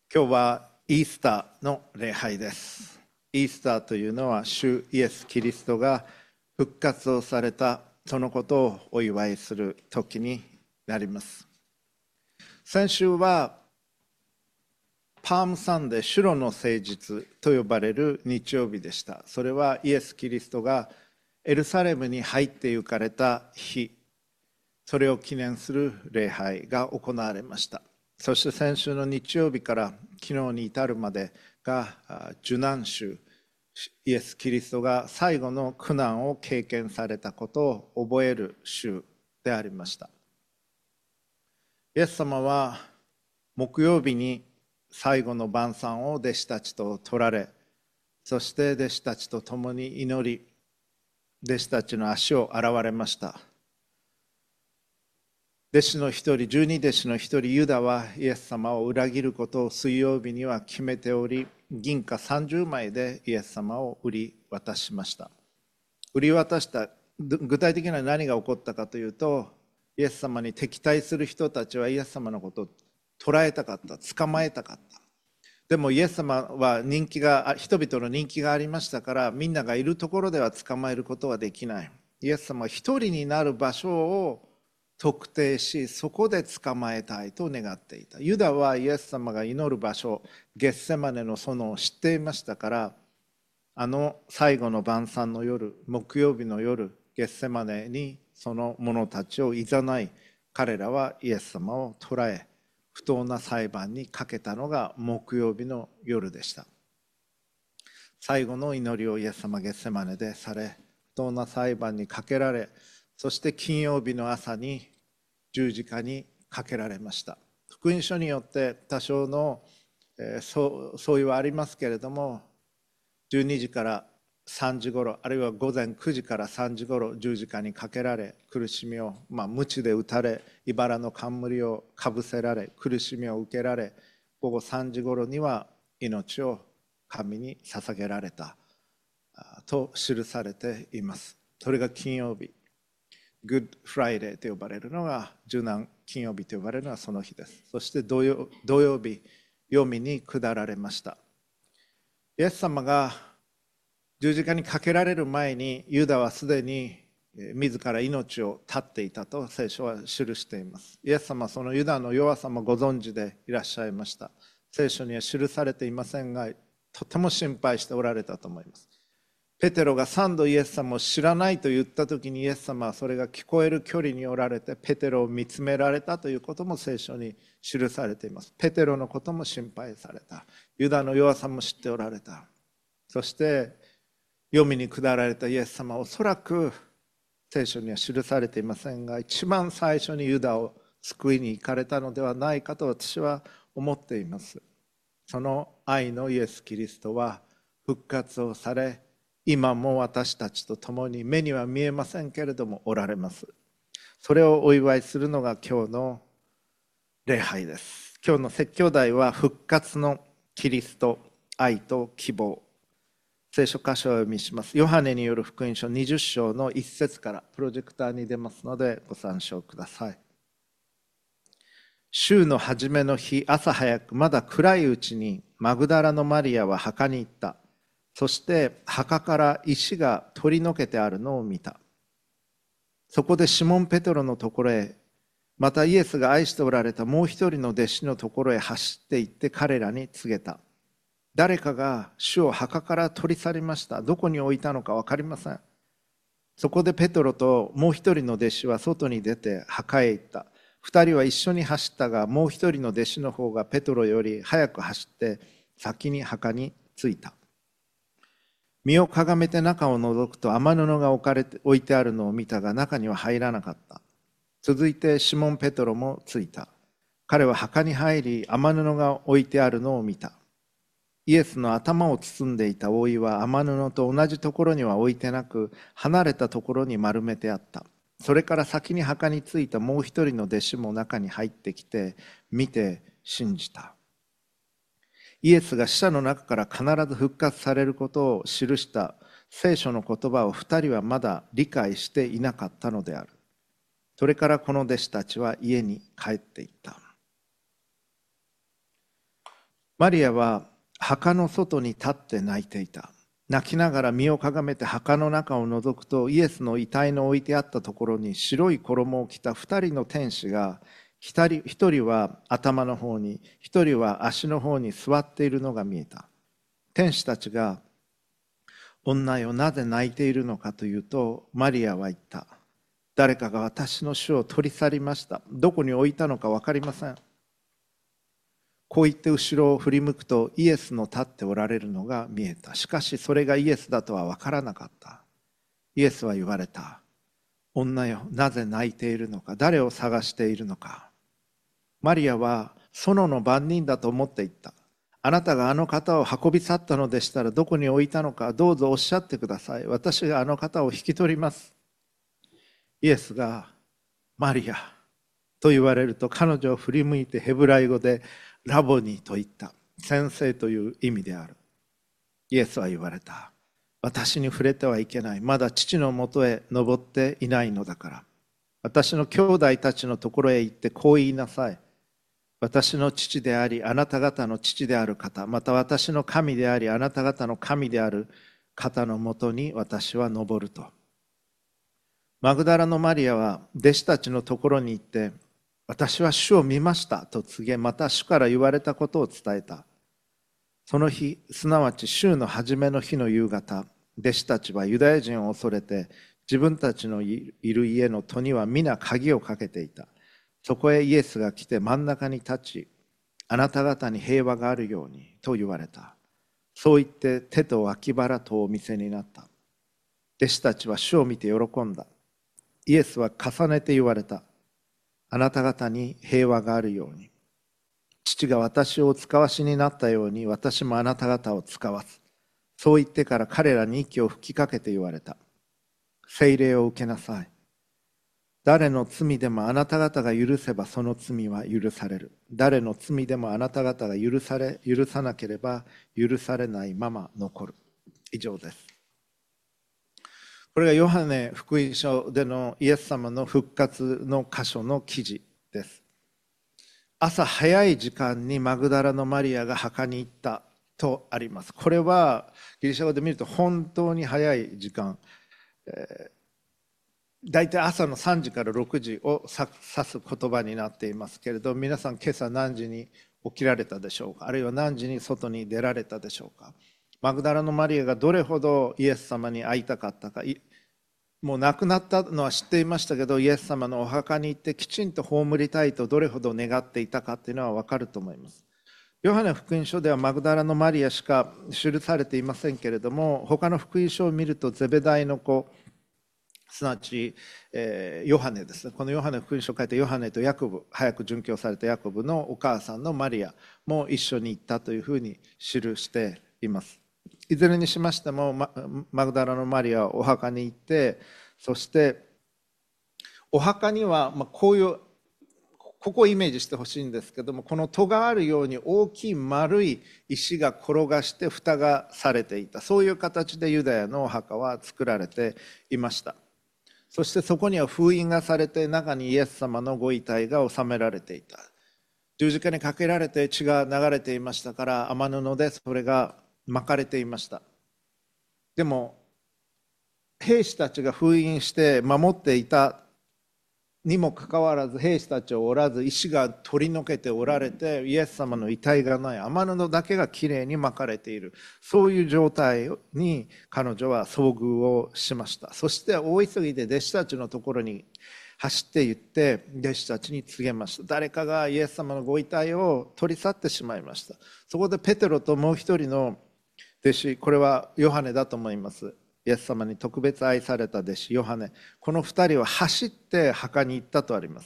今日はイースターの礼拝です。イースターというのは主イエス・キリストが復活をされたそのことをお祝いする時になります。先週はパームサンデー、主の誠実と呼ばれる日曜日でした。それはイエス・キリストがエルサレムに入って行かれた日、それを記念する礼拝が行われました。そして先週の日曜日から昨日に至るまでが受難週、イエス・キリストが最後の苦難を経験されたことを覚える週でありました。イエス様は木曜日に最後の晩餐を弟子たちと取られ、そして弟子たちと共に祈り、弟子たちの足を洗われました。弟子の一人、十二弟子の一人ユダはイエス様を裏切ることを水曜日には決めており、銀貨30枚でイエス様を売り渡しました。売り渡した、具体的には何が起こったかというと、イエス様に敵対する人たちはイエス様のことを捉えたかった、捕まえたかった。でもイエス様は人々の人気がありましたから、みんながいるところでは捕まえることはできない。イエス様は一人になる場所を特定し、そこで捕まえたいと願っていた。ユダはイエス様が祈る場所、ゲッセマネの園を知っていましたから、あの最後の晩餐の夜、木曜日の夜、ゲッセマネにその者たちをいざない、彼らはイエス様を捕らえ、不当な裁判にかけたのが木曜日の夜でした。最後の祈りをイエス様ゲッセマネでされ、不当な裁判にかけられ、そして金曜日の朝に十字架にかけられました。福音書によって多少の相違はありますけれども、12時から3時ごろ、あるいは午前9時から3時ごろ十字架にかけられ、苦しみを、鞭で打たれ、茨の冠をかぶせられ、苦しみを受けられ、午後3時ごろには命を神に捧げられたと記されています。それが金曜日、グッドフライデーと呼ばれるのが、受難金曜日と呼ばれるのはその日です。そして土曜日、黄泉に下られました。イエス様が十字架にかけられる前に、ユダはすでに自ら命を絶っていたと聖書は記しています。イエス様はそのユダの弱さもご存知でいらっしゃいました。聖書には記されていませんが、とても心配しておられたと思います。ペテロが3度イエス様を知らないと言った時に、イエス様はそれが聞こえる距離におられてペテロを見つめられたということも聖書に記されています。ペテロのことも心配された。ユダの弱さも知っておられた。そして黄泉に下られたイエス様はおそらく聖書には記されていませんが、一番最初にユダを救いに行かれたのではないかと私は思っています。その愛のイエス・キリストは復活をされ、今も私たちと共に目には見えませんけれどもおられます。それをお祝いするのが今日の礼拝です。今日の説教題は復活のキリスト、愛と希望。聖書箇所をお読みします。ヨハネによる福音書20章の1節からプロジェクターに出ますのでご参照ください。週の初めの日、朝早くまだ暗いうちにマグダラのマリアは墓に行った。そして墓から石が取り除けてあるのを見た。そこでシモン・ペテロのところへ、またイエスが愛しておられたもう一人の弟子のところへ走って行って彼らに告げた。誰かが主を墓から取り去りました。どこに置いたのか分かりません。そこでペテロともう一人の弟子は外に出て墓へ行った。二人は一緒に走ったが、もう一人の弟子の方がペテロより早く走って先に墓に着いた。身をかがめて中を覗くと雨布が置いてあるのを見たが、中には入らなかった。続いてシモン・ペテロも着いた。彼は墓に入り、雨布が置いてあるのを見た。イエスの頭を包んでいた覆いは雨布と同じところには置いてなく、離れたところに丸めてあった。それから先に墓に着いたもう一人の弟子も中に入ってきて、見て信じた。イエスが死者の中から必ず復活されることを記した聖書の言葉を二人はまだ理解していなかったのである。それからこの弟子たちは家に帰っていった。 マリアは墓の外に立って泣いていた。泣きながら身をかがめて墓の中を覗くと、イエスの遺体の置いてあったところに白い衣を着た2人の天使が、1人は頭の方に、1人は足の方に座っているのが見えた。天使たちが、女よ、なぜ泣いているのかというと、マリアは言った。誰かが私の主を取り去りました。どこに置いたのか分かりません。こう言って後ろを振り向くと、イエスの立っておられるのが見えた。しかしそれがイエスだとは分からなかった。イエスは言われた。女よ、なぜ泣いているのか、誰を探しているのか。マリアは園の番人だと思っていった。あなたがあの方を運び去ったのでしたら、どこに置いたのか、どうぞおっしゃってください。私があの方を引き取ります。イエスがマリアと言われると、彼女を振り向いてヘブライ語でラボニと言った。先生という意味である。イエスは言われた。私に触れてはいけない。まだ父のもとへ登っていないのだから。私の兄弟たちのところへ行ってこう言いなさい。私の父であり、あなた方の父である方、また私の神であり、あなた方の神である方のもとに私は登ると。マグダラのマリアは弟子たちのところに行って、私は主を見ましたと告げ、また主から言われたことを伝えた。その日、すなわち週の初めの日の夕方、弟子たちはユダヤ人を恐れて、自分たちのいる家の戸には皆鍵をかけていた。そこへイエスが来て真ん中に立ち、あなた方に平和があるようにと言われた。そう言って手と脇腹とお見せになった。弟子たちは主を見て喜んだ。イエスは重ねて言われた。あなた方に平和があるように。父が私をお使わしになったように、私もあなた方を使わす。そう言ってから彼らに息を吹きかけて言われた。聖霊を受けなさい。誰の罪でもあなた方が許せばその罪は許される。誰の罪でもあなた方が許さなければ許されないまま残る。以上です。これがヨハネ福音書でのイエス様の復活の箇所の記事です。朝早い時間にマグダラのマリアが墓に行ったとあります。これはギリシャ語で見ると本当に早い時間、大体朝の3時から6時を指す言葉になっていますけれど、皆さん今朝何時に起きられたでしょうか。あるいは何時に外に出られたでしょうか。マグダラのマリアがどれほどイエス様に会いたかったか、もう亡くなったのは知っていましたけど、イエス様のお墓に行ってきちんと葬りたいとどれほど願っていたかというのは分かると思います。ヨハネ福音書ではマグダラのマリアしか記されていませんけれども、他の福音書を見るとゼベダイの子、すなわち、ヨハネですね。このヨハネ福音書を書いたヨハネとヤコブ、早く殉教されたヤコブのお母さんのマリアも一緒に行ったというふうに記しています。いずれにしましてもマグダラのマリアはお墓に行って、そしてお墓にはこういうここをイメージしてほしいんですけども、この戸があるように大きい丸い石が転がして蓋がされていた、そういう形でユダヤのお墓は作られていました。そしてそこには封印がされて、中にイエス様のご遺体が収められていた。十字架にかけられて血が流れていましたから、雨布でそれが巻かれていました。でも兵士たちが封印して守っていたにもかかわらず、兵士たちはおらず、石が取り除けておられて、イエス様の遺体がない、雨布だけがきれいに巻かれている、そういう状態に彼女は遭遇をしました。そして大急ぎで弟子たちのところに走って行って、弟子たちに告げました。誰かがイエス様のご遺体を取り去ってしまいました。そこでペテロともう一人の弟子、これはヨハネだと思います。イエス様に特別愛された弟子ヨハネ、この2人は走って墓に行ったとあります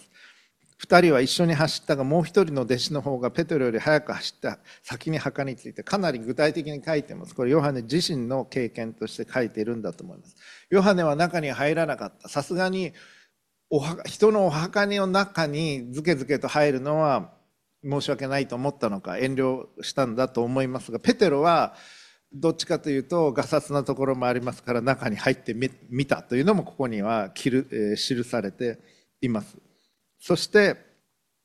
。2人は一緒に走ったが、もう一人の弟子の方がペテロより早く走って先に墓についてかなり具体的に書いています。これヨハネ自身の経験として書いているんだと思います。ヨハネは中に入らなかった。さすがに人のお墓の中にずけずけと入るのは申し訳ないと思ったのか遠慮したんだと思いますが、ペテロはどっちかというとがさつなところもありますから、中に入ってみたというのもここには記されています。そして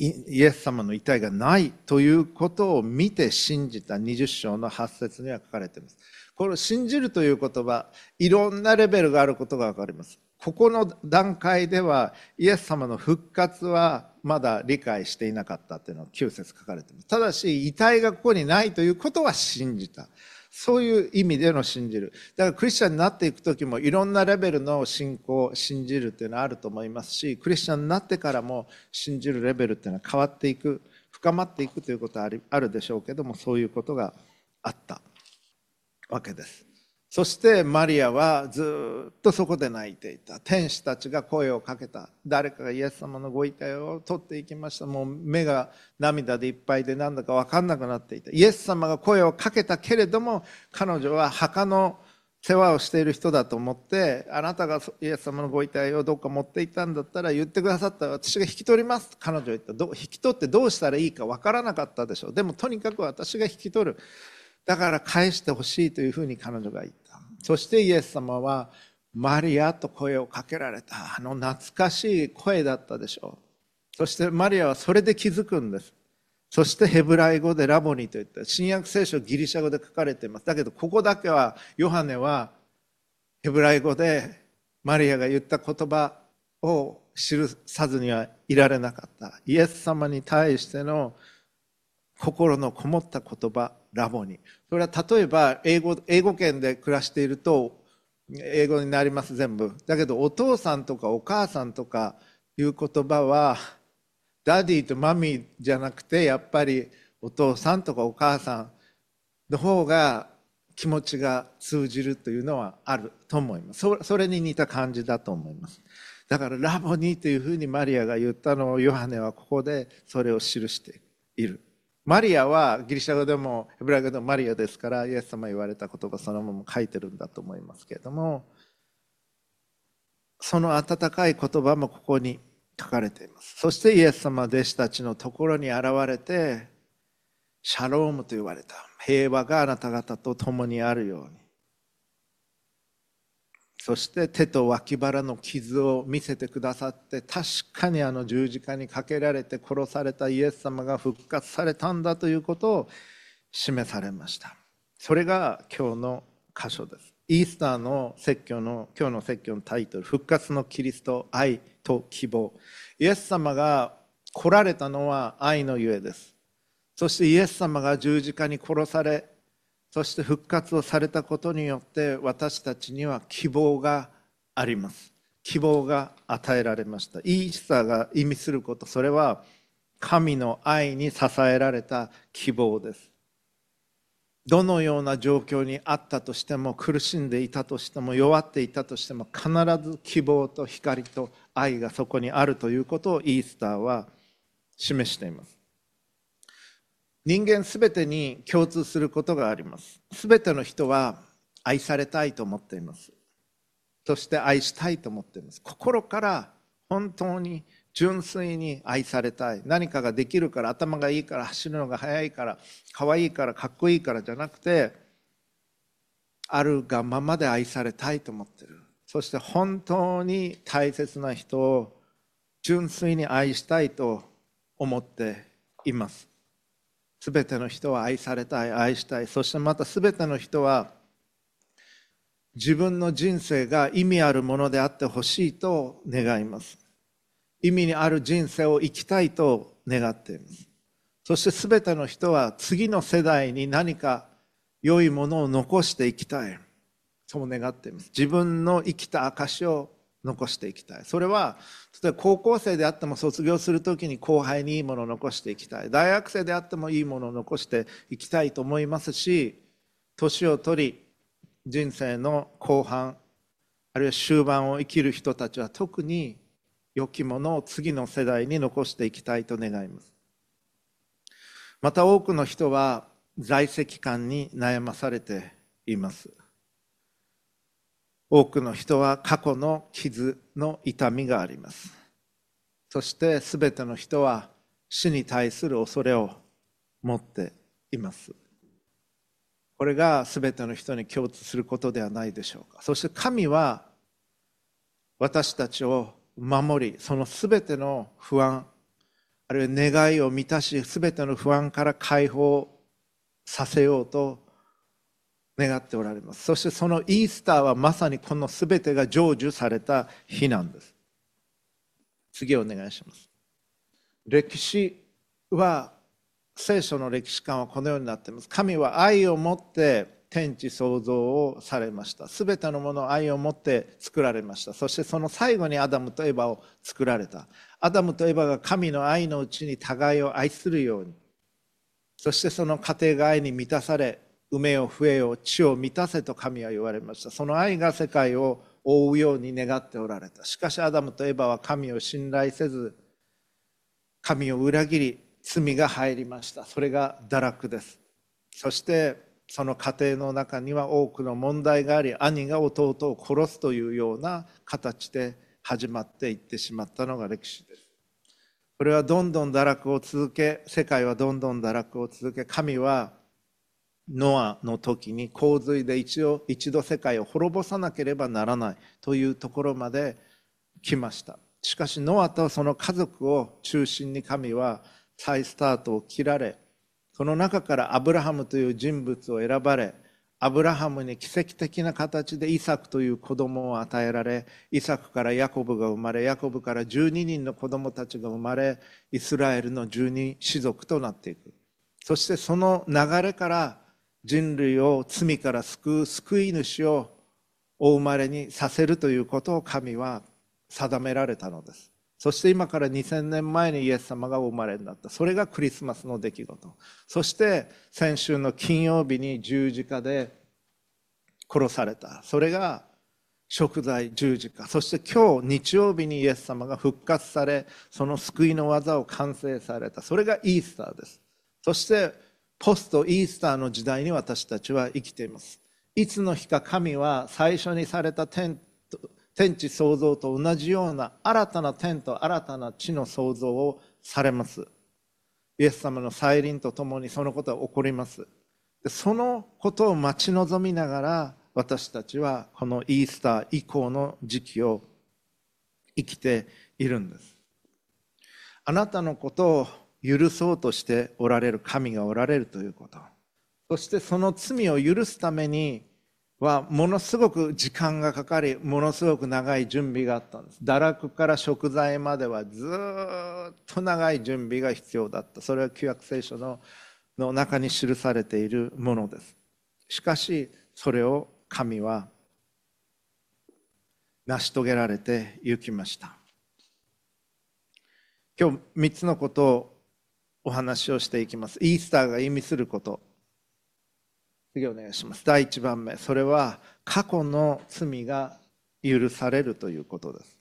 イエス様の遺体がないということを見て信じた20章の8節には書かれています。この信じるという言葉、いろんなレベルがあることが分かります。ここの段階ではイエス様の復活はまだ理解していなかったというのが9節書かれています。ただし遺体がここにないということは信じた。そういう意味での信じる。だからクリスチャンになっていく時もいろんなレベルの信仰、信じるというのはあると思いますし、クリスチャンになってからも信じるレベルというのは変わっていく、深まっていくということはあるでしょうけども、そういうことがあったわけです。そしてマリアはずっとそこで泣いていた。天使たちが声をかけた。誰かがイエス様のご遺体を取っていきました。もう目が涙でいっぱいでなんだか分かんなくなっていた。イエス様が声をかけたけれども、彼女は墓の世話をしている人だと思って、あなたがイエス様のご遺体をどっか持っていったんだったら言ってくださったら私が引き取ります。彼女は言った。引き取ってどうしたらいいか分からなかったでしょう。でもとにかく私が引き取る。だから返してほしいというふうに彼女が言った。そしてイエス様はマリアと声をかけられた。懐かしい声だったでしょう。そしてマリアはそれで気づくんです。そしてヘブライ語でラボニといった新約聖書ギリシャ語で書かれています。だけどここだけはヨハネはヘブライ語でマリアが言った言葉を記さずにはいられなかった。イエス様に対しての心のこもった言葉、ラボニ。それは例えば英語圏で暮らしていると英語になります全部。だけどお父さんとかお母さんとかいう言葉はダディとマミーじゃなくてやっぱりお父さんとかお母さんの方が気持ちが通じるというのはあると思います。それに似た感じだと思います。だからラボニというふうにマリアが言ったのをヨハネはここでそれを記している。マリアはギリシャ語でもヘブライ語でもマリアですからイエス様言われた言葉そのまま書いてるんだと思いますけれども、その温かい言葉もここに書かれています。そしてイエス様は弟子たちのところに現れてシャロームと言われた。平和があなた方と共にあるように。そして手と脇腹の傷を見せてくださって、確かに十字架にかけられて殺されたイエス様が復活されたんだということを示されました。それが今日の箇所です。イースターの説教の今日の説教のタイトル、復活のキリスト、愛と希望。イエス様が来られたのは愛のゆえです。そしてイエス様が十字架に殺され、そして復活をされたことによって私たちには希望があります。希望が与えられました。イースターが意味すること、それは神の愛に支えられた希望です。どのような状況にあったとしても、苦しんでいたとしても、弱っていたとしても、必ず希望と光と愛がそこにあるということをイースターは示しています。人間すべてに共通することがあります。すべての人は愛されたいと思っています。そして愛したいと思っています。心から本当に純粋に愛されたい。何かができるから、頭がいいから、走るのが速いから、可愛いから、かっこいいからじゃなくて、あるがままで愛されたいと思っている。そして本当に大切な人を純粋に愛したいと思っています。すべての人は愛されたい、愛したい。そしてまたすべての人は自分の人生が意味あるものであってほしいと願います。意味にある人生を生きたいと願っています。そしてすべての人は次の世代に何か良いものを残していきたい。そう願っています。自分の生きた証を残していきたい。それは例えば高校生であっても卒業するときに後輩にいいものを残していきたい。大学生であってもいいものを残していきたいと思いますし、年を取り人生の後半あるいは終盤を生きる人たちは特に良きものを次の世代に残していきたいと願います。また多くの人は在籍感に悩まされています。多くの人は過去の傷の痛みがあります。そしてすべての人は死に対する恐れを持っています。これがすべての人に共通することではないでしょうか。そして神は私たちを守り、そのすべての不安、 あるいは願いを満たし、すべての不安から解放させようと願っておられます。そしてそのイースターはまさにこのすべてが成就された日なんです。次お願いします。歴史は、聖書の歴史観はこのようになっています。神は愛を持って天地創造をされました。すべてのものを愛を持って作られました。そしてその最後にアダムとエバを作られた。アダムとエバが神の愛のうちに互いを愛するように、そしてその家庭が愛に満たされ、埋めよ増えよ地を満たせと神は言われました。その愛が世界を覆うように願っておられた。しかしアダムとエバは神を信頼せず、神を裏切り、罪が入りました。それが堕落です。そしてその家庭の中には多くの問題があり、兄が弟を殺すというような形で始まっていってしまったのが歴史です。これはどんどん堕落を続け、世界はどんどん堕落を続け、神はノアの時に洪水で一度世界を滅ぼさなければならないというところまで来ました。しかしノアとその家族を中心に神は再スタートを切られ、その中からアブラハムという人物を選ばれ、アブラハムに奇跡的な形でイサクという子供を与えられ、イサクからヤコブが生まれ、ヤコブから12人の子供たちが生まれ、イスラエルの12氏族となっていく。そしてその流れから人類を罪から救う救い主をお生まれにさせるということを神は定められたのです。そして今から2000年前にイエス様がお生まれになった。それがクリスマスの出来事。そして先週の金曜日に十字架で殺された。それが贖罪十字架。そして今日日曜日にイエス様が復活され、その救いの技を完成された。それがイースターです。そしてポストイースターの時代に私たちは生きています。いつの日か神は最初にされた天地創造と同じような新たな天と新たな地の創造をされます。イエス様の再臨とともにそのことは起こります。そのことを待ち望みながら私たちはこのイースター以降の時期を生きているんです。あなたのことを許そうとしておられる神がおられるということ、そしてその罪を許すためにはものすごく時間がかかり、ものすごく長い準備があったんです。堕落から贖罪まではずっと長い準備が必要だった。それは旧約聖書の中に記されているものです。しかしそれを神は成し遂げられてゆきました。今日3つのことをお話をしていきます。イースターが意味すること、次お願いします。第1番目、それは過去の罪が許されるということです。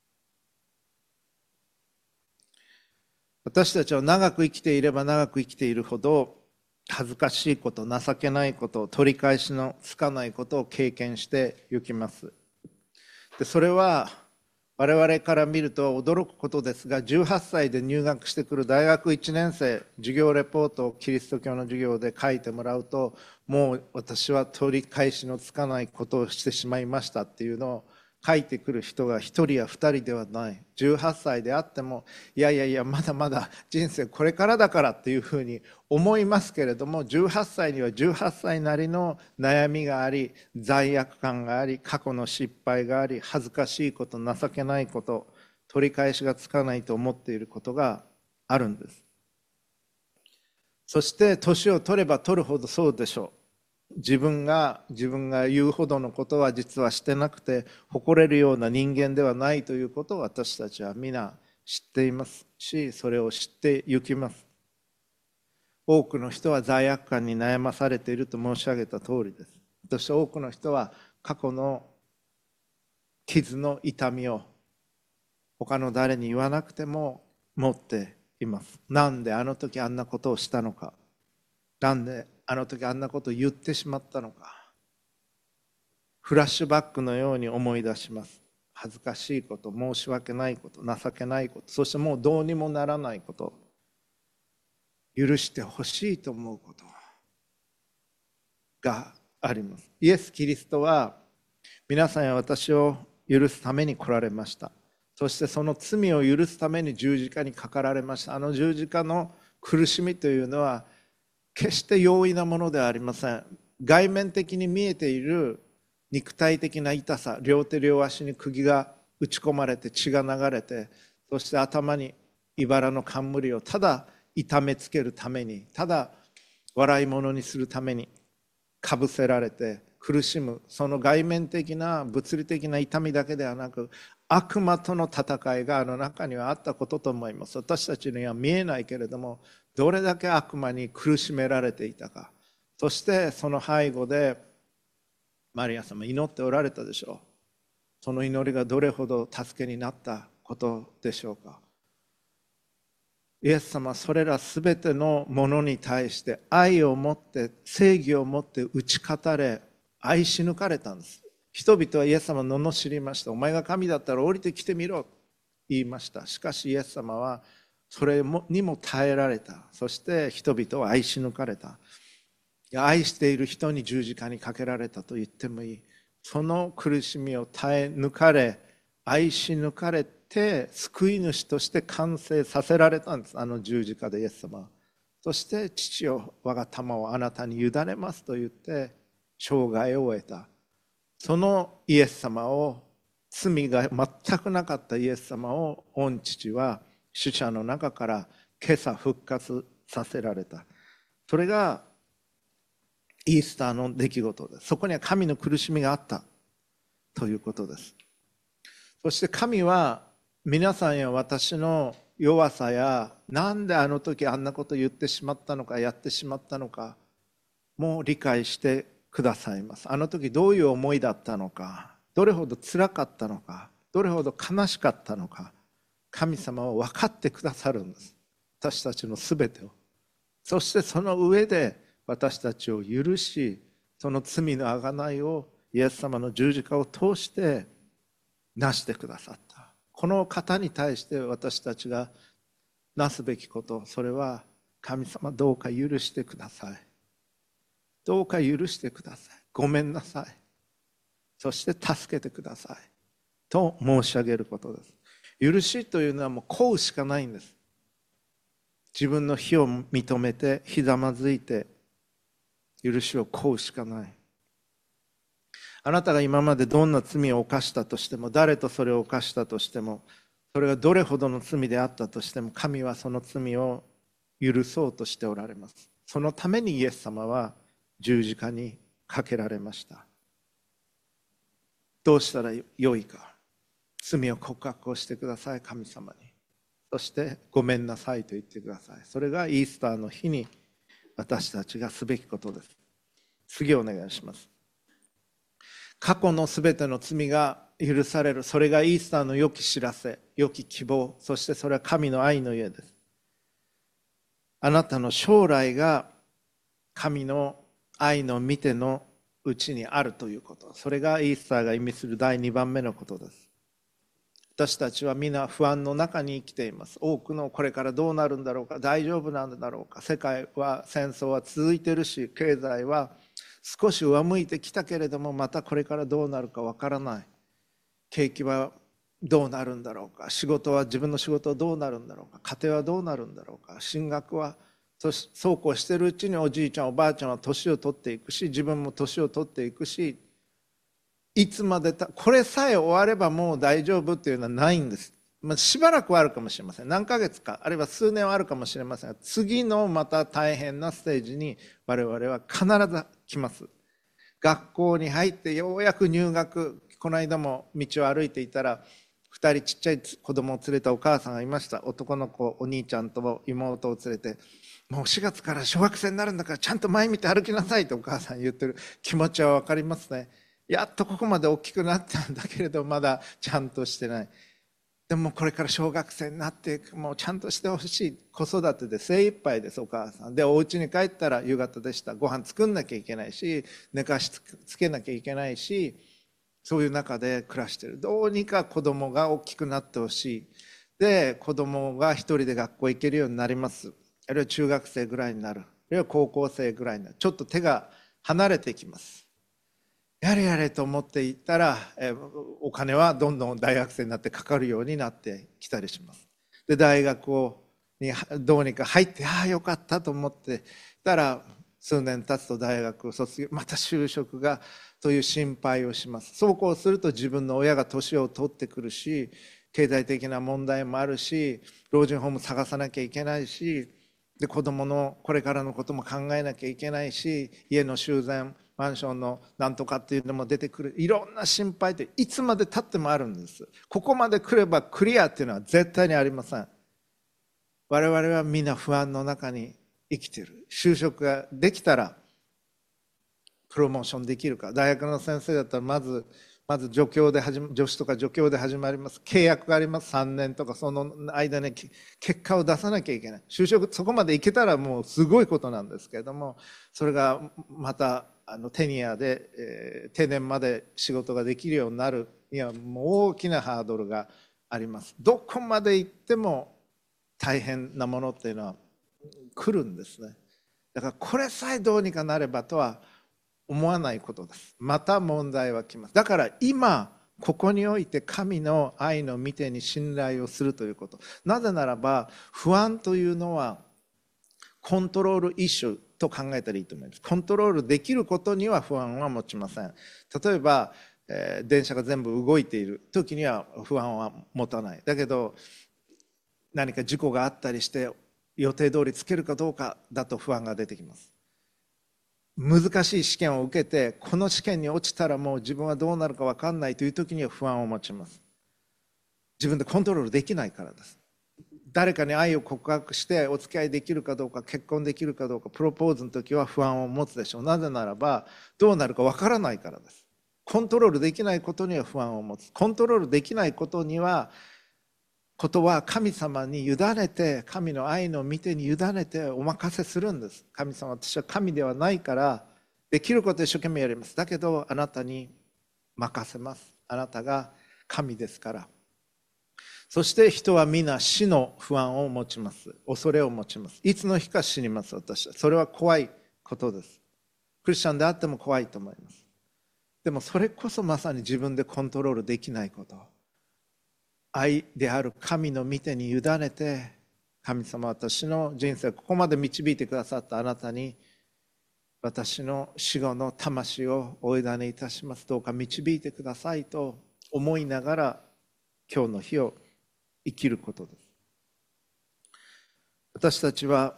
私たちは長く生きていれば長く生きているほど恥ずかしいこと、情けないこと、取り返しのつかないことを経験していきます。でそれは我々から見ると驚くことですが、18歳で入学してくる大学1年生、授業レポートをキリスト教の授業で書いてもらうと、もう私は取り返しのつかないことをしてしまいましたっていうのを書いてくる人が1人や2人ではない。18歳であっても、いやいやいやまだまだ人生これからだからっていうふうに思いますけれども、18歳には18歳なりの悩みがあり、罪悪感があり、過去の失敗があり、恥ずかしいこと、情けないこと、取り返しがつかないと思っていることがあるんです。そして年を取れば取るほどそうでしょう。自分が言うほどのことは実はしてなくて、誇れるような人間ではないということを私たちは皆知っていますし、それを知ってゆきます。多くの人は罪悪感に悩まされていると申し上げた通りです。そして多くの人は過去の傷の痛みを他の誰に言わなくても持っています。なんであの時あんなことをしたのか、なんであの時あんなことを言ってしまったのか、フラッシュバックのように思い出します。恥ずかしいこと、申し訳ないこと、情けないこと、そしてもうどうにもならないこと、許してほしいと思うことがあります。イエス・キリストは皆さんや私を許すために来られました。 そしてその罪を許すために十字架にかかられました。あの十字架の苦しみというのは決して容易なものではありません。外面的に見えている肉体的な痛さ、両手両足に釘が打ち込まれて血が流れて、そして頭に茨の冠をただ痛めつけるために、ただ笑い物にするためにかぶせられて苦しむ、その外面的な物理的な痛みだけではなく、悪魔との戦いがあの中にはあったことと思います。私たちには見えないけれども、どれだけ悪魔に苦しめられていたか。そしてその背後でマリア様祈っておられたでしょう。その祈りがどれほど助けになったことでしょうか。イエス様はそれらすべてのものに対して愛を持って正義を持って打ち勝たれ、愛し抜かれたんです。人々はイエス様を罵りました。お前が神だったら降りてきてみろと言いました。しかしイエス様はそれにも耐えられた。そして人々を愛し抜かれた。愛している人に十字架にかけられたと言ってもいい。その苦しみを耐え抜かれ、愛し抜かれて救い主として完成させられたんです。あの十字架でイエス様は。そして父よ、我が魂をあなたに委ねますと言って生涯を終えた。そのイエス様を、罪が全くなかったイエス様を御父は死者の中から今朝復活させられた。それがイースターの出来事です。そこには神の苦しみがあったということです。そして神は皆さんや私の弱さや、なんであの時あんなこと言ってしまったのか、やってしまったのかも理解してくださいます。あの時どういう思いだったのか、どれほど辛かったのか、どれほど悲しかったのか、神様は分かってくださるんです。私たちのすべてを。そしてその上で私たちを許し、その罪の贖いをイエス様の十字架を通してなしてくださった。この方に対して私たちがなすべきこと、それは神様どうか許してください。どうか許してください。ごめんなさい。そして助けてください。と申し上げることです。許しというのはもうこうしかないんです。自分の非を認めてひざまずいて許しを請うしかない。あなたが今までどんな罪を犯したとしても、誰とそれを犯したとしても、それがどれほどの罪であったとしても、神はその罪を許そうとしておられます。そのためにイエス様は十字架にかけられました。どうしたらよいか。罪を告白をしてください、神様に。そしてごめんなさいと言ってください。それがイースターの日に私たちがすべきことです。次お願いします。過去のすべての罪が許される、それがイースターの良き知らせ、良き希望、そしてそれは神の愛の家です。あなたの将来が神の愛の御手のうちにあるということ、それがイースターが意味する第2番目のことです。私たちは皆不安の中に生きています。多くのこれからどうなるんだろうか、大丈夫なんだろうか、世界は戦争は続いているし、経済は少し上向いてきたけれども、またこれからどうなるかわからない。景気はどうなるんだろうか、仕事は自分の仕事はどうなるんだろうか、家庭はどうなるんだろうか、進学はそうこうしているうちにおじいちゃんおばあちゃんは年を取っていくし、自分も年を取っていくし、いつまでこれさえ終わればもう大丈夫っていうのはないんです。しばらくはあるかもしれません。何ヶ月かあるいは数年はあるかもしれませんが、次のまた大変なステージに我々は必ず来ます。学校に入ってようやく入学、この間も道を歩いていたら2人ちっちゃい子供を連れたお母さんがいました。男の子、お兄ちゃんと妹を連れて、もう4月から小学生になるんだからちゃんと前見て歩きなさいとお母さん言ってる気持ちは分かりますね。やっとここまで大きくなったんだけれどまだちゃんとしてない。でもこれから小学生になってもうちゃんとしてほしい。子育てで精一杯ですお母さんで。お家に帰ったら夕方でした。ご飯作んなきゃいけないし、寝かしつけなきゃいけないし、そういう中で暮らしてる。どうにか子供が大きくなってほしい。で子供が一人で学校行けるようになります。あるいは中学生ぐらいになる、あるいは高校生ぐらいになる。ちょっと手が離れてきます。 やれやれと思っていったら、お金はどんどん大学生になってかかるようになってきたりします。で大学にどうにか入って、ああよかったと思ってたら、数年経つと大学を卒業、また就職がという心配をします。そうこうすると自分の親が年を取ってくるし、経済的な問題もあるし、老人ホーム探さなきゃいけないし、で子供のこれからのことも考えなきゃいけないし、家の修繕マンションのなんとかっていうのも出てくる、いろんな心配っていつまでたってもあるんです。ここまで来ればクリアっていうのは絶対にありません。我々はみんな不安の中に生きている。就職ができたらプロモーションできるか。大学の先生だったらまず助教で助手とか助教で始まります。契約があります。3年とかその間に結果を出さなきゃいけない。就職そこまでいけたらもうすごいことなんですけれども、それがまたテニアで、定年まで仕事ができるようになるにはもう大きなハードルがあります。どこまで行っても大変なものっていうのは来るんですね。だからこれさえどうにかなればとは思わないことです。また問題は来ます。だから今ここにおいて神の愛の御手に信頼をするということ。なぜならば不安というのはコントロールイシューと考えたらいいと思います。コントロールできることには不安は持ちません。例えば、電車が全部動いている時には不安は持たない。だけど何か事故があったりして予定通りつけるかどうかだと不安が出てきます。難しい試験を受けてこの試験に落ちたらもう自分はどうなるか分かんないという時には不安を持ちます。自分でコントロールできないからです。誰かに愛を告白してお付き合いできるかどうか、結婚できるかどうか、プロポーズの時は不安を持つでしょう。なぜならばどうなるか分からないからです。コントロールできないことには不安を持つ。コントロールできないことは神様に委ねて、神の愛の御手に委ねてお任せするんです。神様、私は神ではないからできることを一生懸命やります。だけどあなたに任せます。あなたが神ですから。そして人は皆死の不安を持ちます。恐れを持ちます。いつの日か死にます。私はそれは怖いことです。クリスチャンであっても怖いと思います。でもそれこそまさに自分でコントロールできないこと、愛である神の御手に委ねて、神様、私の人生ここまで導いてくださったあなたに私の死後の魂をお委ねいたします。どうか導いてくださいと思いながら今日の日を生きることです。私たちは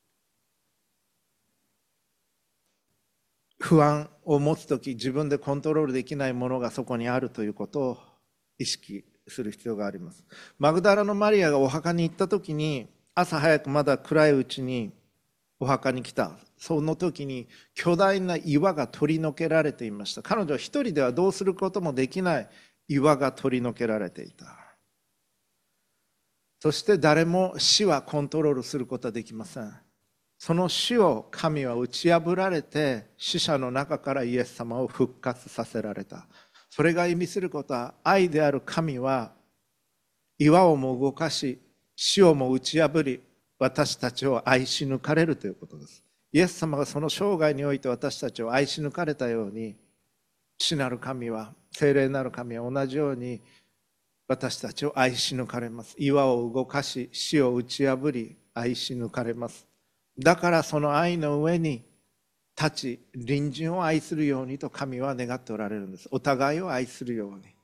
不安を持つとき、自分でコントロールできないものがそこにあるということを意識する必要があります。マグダラのマリアがお墓に行ったときに、朝早くまだ暗いうちにお墓に来た。その時に巨大な岩が取り除けられていました。彼女は一人ではどうすることもできない岩が取り除けられていた。そして誰も死はコントロールすることはできません。その死を神は打ち破られて、死者の中からイエス様を復活させられた。それが意味することは、愛である神は岩をも動かし、死をも打ち破り、私たちを愛し抜かれるということです。イエス様がその生涯において私たちを愛し抜かれたように、父なる神は、聖霊なる神は同じように私たちを愛し抜かれます。岩を動かし、死を打ち破り、愛し抜かれます。だからその愛の上に立ち、隣人を愛するようにと神は願っておられるんです。お互いを愛するように。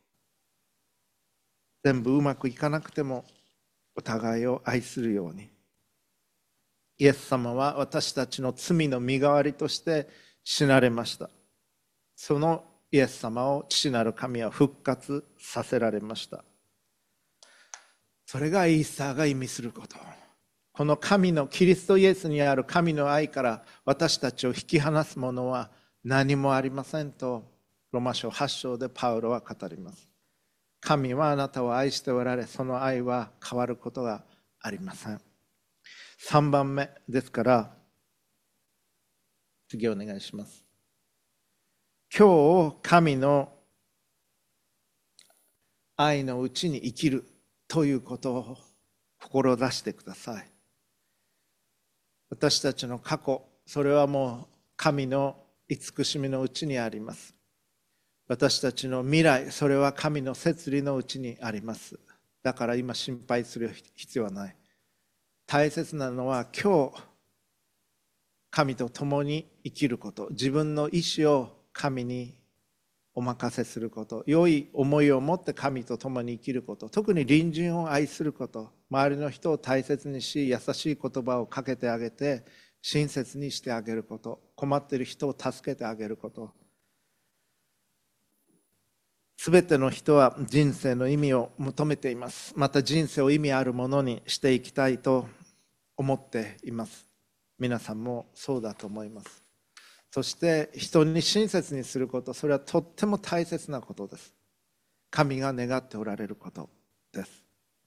全部うまくいかなくてもお互いを愛するように。イエス様は私たちの罪の身代わりとして死なれました。そのイエス様を父なる神は復活させられました。それがイースターが意味すること。この神のキリストイエスにある神の愛から私たちを引き離すものは何もありませんとロマ書8章でパウロは語ります。神はあなたを愛しておられ、その愛は変わることがありません。3番目ですから、次お願いします。今日神の愛のうちに生きるということを志してください。私たちの過去、それはもう神の慈しみのうちにあります。 私たちの未来、それは神の摂理のうちにあります。だから今心配する必要はない。大切なのは今日、神と共に生きること、自分の意志を神にお任せすること、良い思いを持って神と共に生きること、特に隣人を愛すること、周りの人を大切にし、優しい言葉をかけてあげて、親切にしてあげること、困っている人を助けてあげること。すべての人は人生の意味を求めています。また人生を意味あるものにしていきたいと思っています。皆さんもそうだと思います。そして人に親切にすること、それはとっても大切なことです。神が願っておられることです。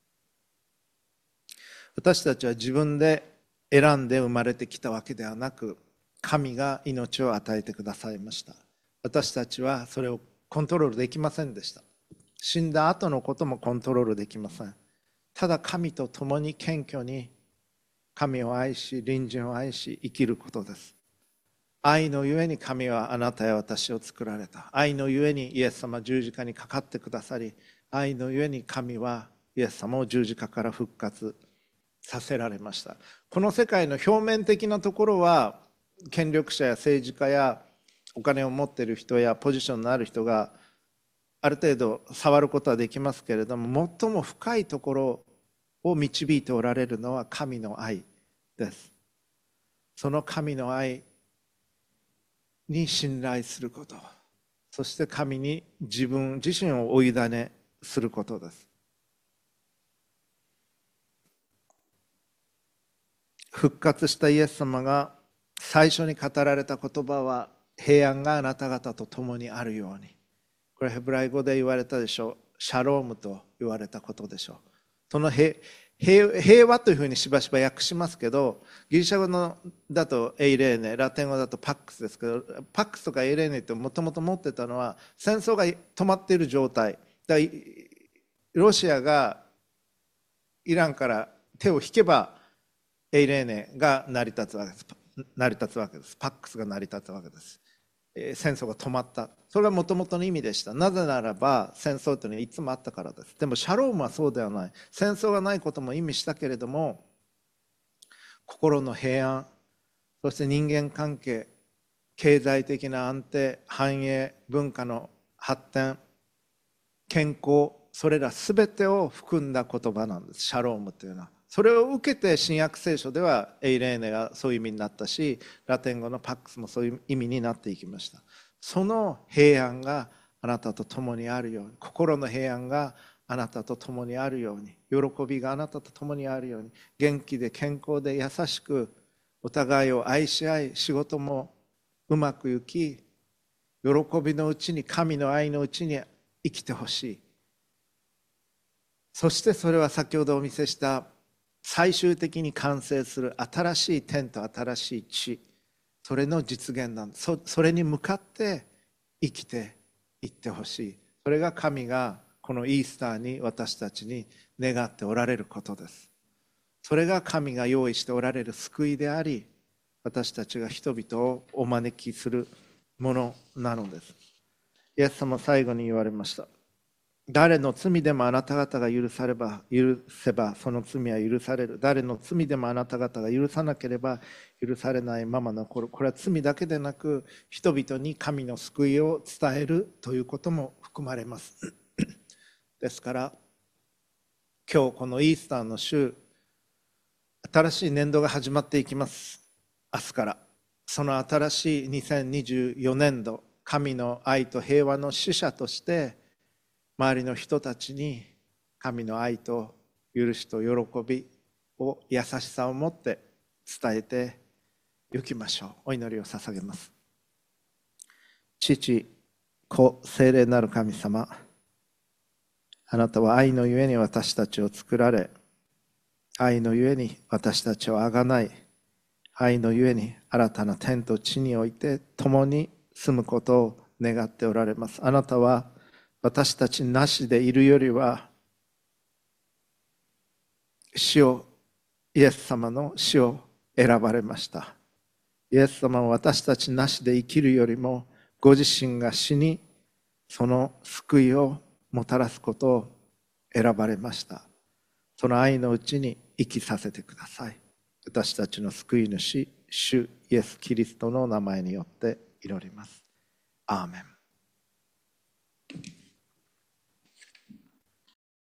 私たちは自分で選んで生まれてきたわけではなく、神が命を与えてくださいました。私たちはそれをコントロールできませんでした。死んだ後のこともコントロールできません。ただ神と共に謙虚に神を愛し、隣人を愛し、生きることです。愛のゆえに神はあなたや私を作られた。愛のゆえにイエス様十字架にかかってくださり、愛のゆえに神はイエス様を十字架から復活させられました。この世界の表面的なところは、権力者や政治家やお金を持っている人やポジションのある人がある程度触ることはできますけれども、最も深いところを導いておられるのは神の愛です。その神の愛に信頼すること、そして神に自分自身をお委ねすることです。復活したイエス様が最初に語られた言葉は、平安があなた方と共にあるように。これヘブライ語で言われたでしょう。シャロームと言われたことでしょう。その平和というふうにしばしば訳しますけど、ギリシャ語のだとエイレーネ、ラテン語だとパックスですけど、パックスとかエイレーネってもともと持ってたのは戦争が止まっている状態だ。ロシアがイランから手を引けばエイレーネが成り立つわけです。パックスが成り立つわけです。戦争が止まった。それがもともとの意味でした。なぜならば戦争というのはいつもあったからです。でもシャロームはそうではない。戦争がないことも意味したけれども、心の平安、そして人間関係、経済的な安定、繁栄、文化の発展、健康、それら全てを含んだ言葉なんです。シャロームというのは。それを受けて新約聖書ではエイレーネがそういう意味になったし、ラテン語のパックスもそういう意味になっていきました。その平安があなたと共にあるように、心の平安があなたと共にあるように、喜びがあなたと共にあるように、元気で健康で優しくお互いを愛し合い、仕事もうまくいき、喜びのうちに、神の愛のうちに生きてほしい。そしてそれは先ほどお見せした最終的に完成する新しい天と新しい地、それの実現なんです。それに向かって生きていってほしい。それが神がこのイースターに私たちに願っておられることです。それが神が用意しておられる救いであり、私たちが人々をお招きするものなのです。イエス様最後に言われました。誰の罪でもあなた方が許せばその罪は許される。誰の罪でもあなた方が許さなければ許されないまま残る。これは罪だけでなく、人々に神の救いを伝えるということも含まれます。ですから今日このイースターの週、新しい年度が始まっていきます。明日からその新しい2024年度、神の愛と平和の使者として周りの人たちに神の愛と許しと喜びを、優しさを持って伝えていきましょう。お祈りを捧げます。父、子、聖霊なる神様、あなたは愛のゆえに私たちを作られ、愛のゆえに私たちをあがない、愛のゆえに新たな天と地において共に住むことを願っておられます。あなたは私たちなしでいるよりは、イエス様の死を選ばれました。イエス様は私たちなしで生きるよりも、ご自身が死に、 その救いをもたらすことを選ばれました。その愛のうちに生きさせてください。私たちの救い主、主イエス・キリストの名前によって祈ります。アーメン。